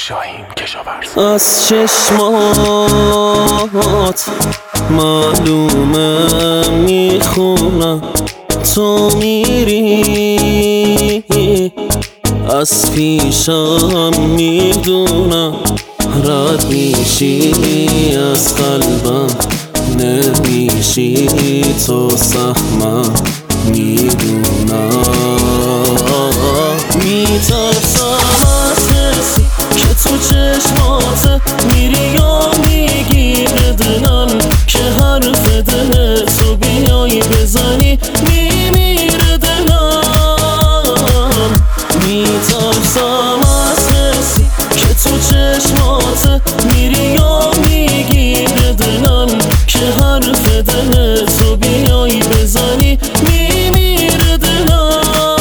شاهین کشاورز. از چشمات معلومه میخونم تو میری، از پیشم میدونم رد میشی از قلبم، نمیشی تو سهمم میدونم. میترسم از کسی که تو چشمات میری یا میگیره دلم، که حرف دل تو بیایی بزنی میمیره دلم. میترسم از کسی که تو چشمات میری یا میگیره دلم، که حرف دل تو بیایی بزنی میمیره دلم.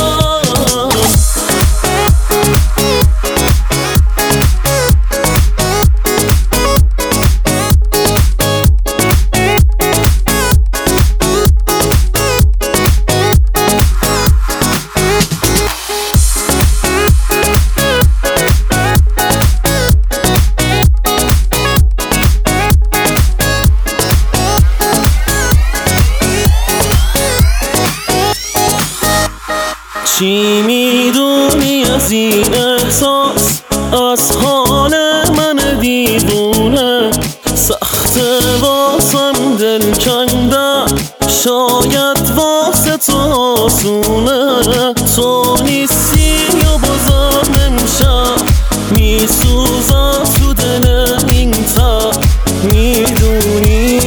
چی میدونی از این احساس، از حال من دیوونه؟ سخته واسم دل کندن، شاید واسه تو آسونه. تو نیستی یا بازم امشب میسوزم تو دل این تب، میدونی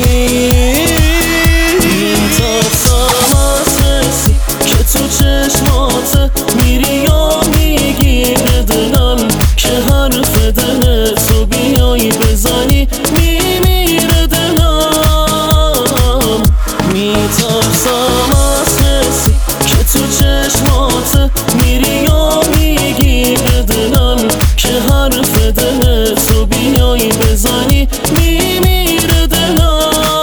میترسم از کسی که تو چشمات میری یا میگیره دلم، که حرف دل تو بیایی بزنی میمیره دلم. میترسم از کسی که تو چشمات میری یا میگیره دلم، که حرف دل تو بیایی بزنی میمیره دلم.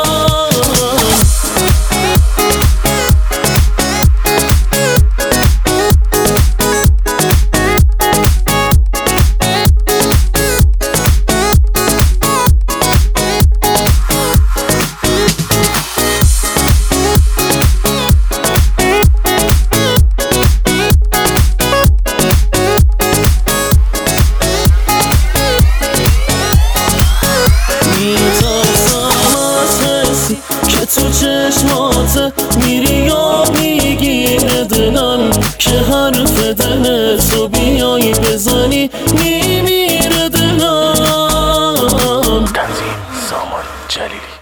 که تو چشمات میری یا میگیره دلم، که حرف دل تو بیایی بزنی میمیره دلم. تنظیم سامان جلیلی.